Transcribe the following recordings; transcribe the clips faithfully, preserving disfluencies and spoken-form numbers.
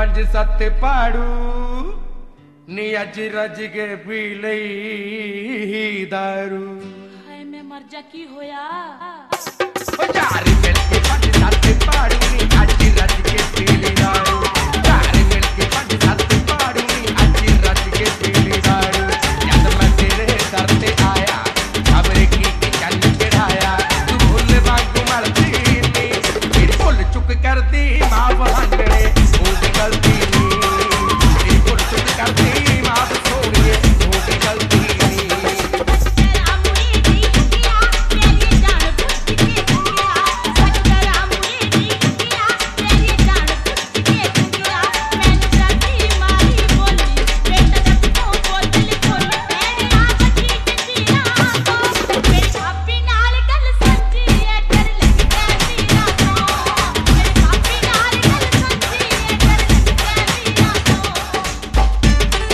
पंज सत्त पाड़ू नी अज रज के पी लई दारू। हाय मैं मर जा की होया यार मिल के पंज सत्त पाड़ू नी अज रज के पी लई दारू। यार मिल के पंज सत्त पाड़ू नी अज रज के पी लई दारू। जद मैं तेरे दर ते आया खबर की कि चल चढ़ाया तू भुल वांगू मरदी नी फिर भुल चुक कर दी माफ हांगणे ओ दी गलती नी फिर भुल चुक कर दी माफ सोनिए ओ दी गलती नी। तेरा मुझे नहीं किया तेरी जान बुझ के गया तेरा मुझे नहीं किया तेरी जान बुझ के गया मैंने जाती मारी बोली बेटा जब को बोतल खोल तेरी आंख ठीक जीना तो मेरी भाभी नाल गल सच्ची है डर लगदा जीना तो मेरी भाभी नाल गल सच्ची है डर लगदा जीना तो।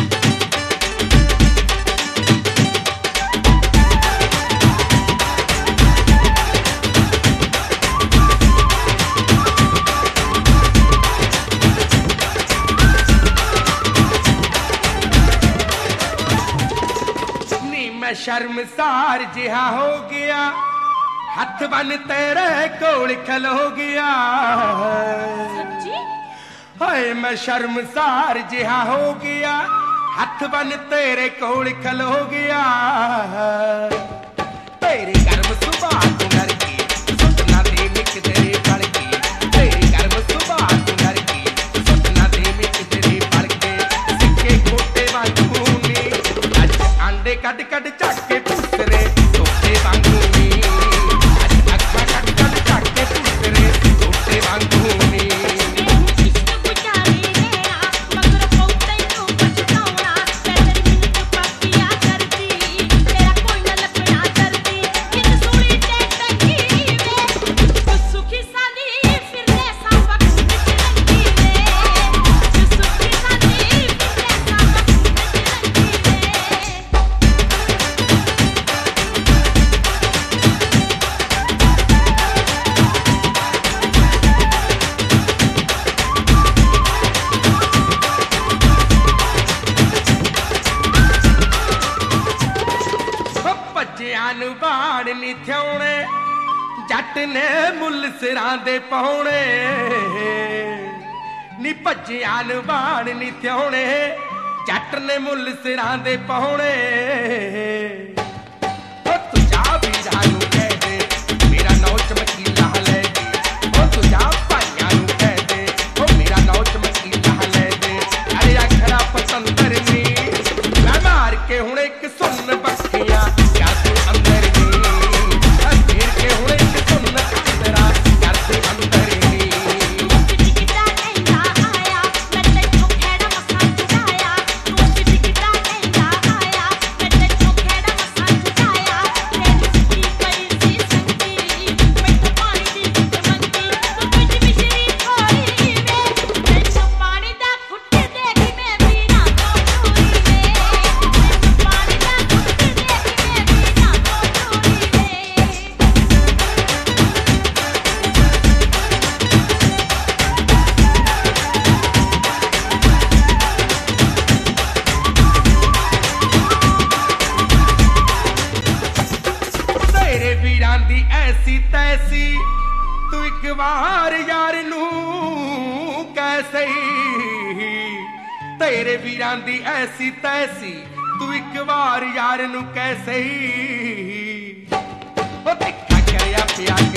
नी मैं शर्मसार जिहा हो गया हथ बन तेरे कोल खलो गया। सच्ची हाय मैं शर्मसार जिहा हो गया हथ बन तेरे कोल खलो गया। तेरी गर्म सुबह तू नर की सुतना दे मिक तेरे पड़ की तेरी गर्म सुबह तू नर की सुतना दे मिक तेरे पड़ के सिक्के खोटे वांगू नी अज अंडे कट कट चक के पुसरे तोते वांगू नी अज अखा कट कट चक के पुसरे तोते वांगू नी। इश्क बुझावी मेरा मगर पौते तू पछताउना तेरी मिन्नत पापिया करदी तेरा कोई न लपना करदी किन सोनी ते टंगी वे तू सुखी सादी फिरने सा वक्त रंगी वे तू सुखी सादी फिरने सा वक्त रंगी वे। ਭੱਜਿਆਂ ਨੂੰ ਬਾਣ ਨੀ ਥਿਉਣੇ ਜੱਟ ਨੇ ਮੁੱਲ ਸਿਰਾਂ ਦੇ ਪਾਉਣੇ ਨੀ ਭੱਜਿਆਂ ਨੂੰ ਬਾਣ ਨੀ ਥਿਉਣੇ ਜੱਟ ਨੇ ਮੁੱਲ ਸਿਰਾਂ ਦੇ ਪਾਉਣੇ। ਓ ਤੂੰ ਜਾ ਵੀਰਾਂ ਨੂੰ ਕਹਿ ਦੇ ਮੇਰਾ ਨੌ ਚਮਕੀਲਾ ਲੈ ਦੇ ਓ ਤੂੰ ਜਾ ਭਾਈਆਂ ਨੂੰ ਕਹਿ ਦੇ ਓ ਮੇਰਾ ਨੌ ਚਮਕੀਲਾ ਲੈ ਦੇ ਅਰੇ ਅਖਰਾ ਪਤੰਦਰ ਨੀ ਮੈਂ ਮਾਰ ਕੇ ਹੁਣ ਇੱਕ ਸੁਣ ਬੱਖੀਆਂ ਯਾ ਤੂੰ ਅੰਦਰ ਨੀ ਫੇਰ ਕੇ ਹੁਣ ਇੱਕ ਸੁਣ ਅੰਦਰਾ ਯਾ ਤੂੰ ਅੰਦਰ ਨੀ। ਟਿਕਟਾ ਲੈਂਦਾ ਆਇਆ ਮੈਂ ਤੈਨੂੰ ਖੇੜਾ ਮਸਾਂ ਚੁਕਾਇਆ ਤੂੰ ਟਿਕਟਾ ਲੈਂਦਾ ਆਇਆ ਮੈਂ ਤੈਨੂੰ ਖੇੜਾ ਮਸਾਂ ਚੁਕਾਇਆ ਤੇਰੀ ਸੁੱਕੀ ਪਈ ਸੀ ਸੰਗੀ ਮਿੱਠਾ ਪਾਣੀ ਦੀ ਘੁੱਟ ਮੰਗੀ ਤੂੰ ਵਿੱਚ ਮਿਸ਼ਰੀ ਥੋੜੀ ਵੇ ਤੈਨੂੰ ਪਾਣੀ ਦਾ ਘੁੱਟ ਦੇਖ ਮੈਂ ਵੀਰਾਂ ਤੋਂ ਚੋਰੀ ਵੇ ਤੈਨੂੰ ਪਾਣੀ ਦਾ ਘੁੱਟ ਦੇਖ ਮੈਂ ਵੀਰਾਂ ਤੋਂ ਚੋਰੀ ਵੇ। ਤੇਰੇ ਵੀਰਾਂ ਦੀ ਐਸੀ ਤੈਸੀ ਤੂੰ ਇੱਕ ਵਾਰ ਯਾਰ ਨੂੰ ਕਹਿ ਸਹੀ। ਤੇਰੇ ਵੀਰਾਂ ਦੀ ਐਸੀ ਤੈਸੀ ਤੂੰ ਇੱਕ ਵਾਰ ਯਾਰ ਨੂੰ ਕਹਿ ਸਹੀ। ਉਹ ਤਿੱਖਾ ਕਰਿਆ ਪਿਆ